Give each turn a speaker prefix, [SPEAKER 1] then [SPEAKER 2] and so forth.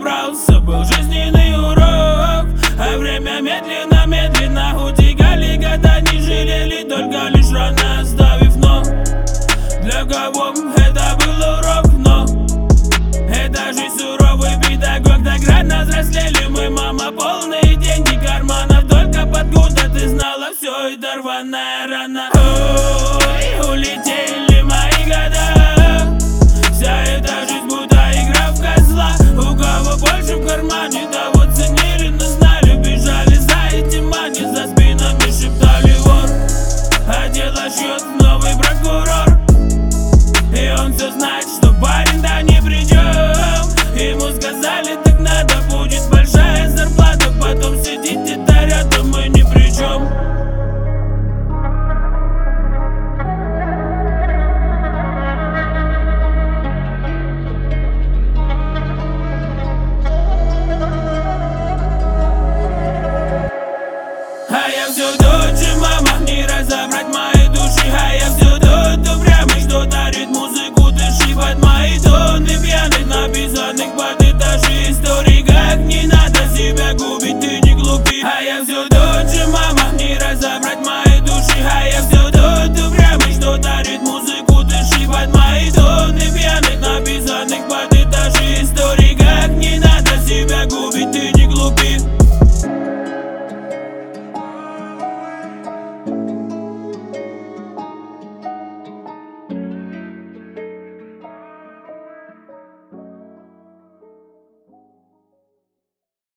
[SPEAKER 1] набрался, был жизненный урок. А время медленно утекали года, не жалели, только лишь рано оставив. Но для кого это был урок, но это жизнь суровый педагог. Так рано взрослели мы, мама, полные деньги карманов. Только под года ты знала, все это рваная рана. Ой, улетели мои года, вся эта жизнь будто игра в козла. У кого больше в кармане, того ценили, но знали, бежали за этим мани. За спинами шептали вор, а дело шьет новый прокурор. И он все знает, что парень да не придет. Ему сказали, так надо